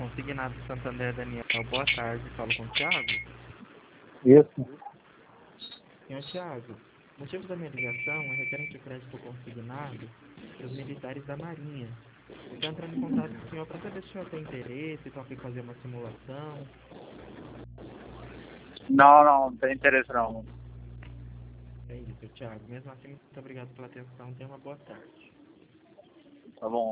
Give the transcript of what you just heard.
Consignado Santander Daniel, boa tarde, falo com o Thiago. Isso. Senhor Thiago, o motivo da minha ligação é referente ao crédito consignado dos militares da Marinha. Estou entrando em contato com o senhor para saber se o senhor tem interesse, toca em fazer uma simulação. Não tem interesse não. É isso, Thiago. Mesmo assim, muito obrigado pela atenção. Tenha uma boa tarde. Tá bom.